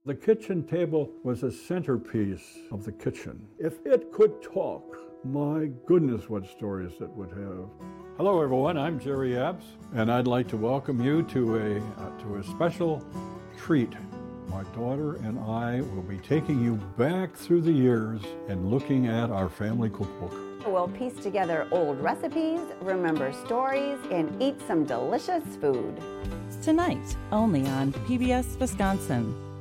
The kitchen table was a centerpiece of the kitchen. If it could talk, my goodness, what stories it would have. Hello, everyone. I'm Jerry Abs, and I'd like to welcome you to a special treat. My daughter and I will be taking you back through the years and looking at our family cookbook. We'll piece together old recipes, remember stories, and eat some delicious food. Tonight, only on PBS Wisconsin.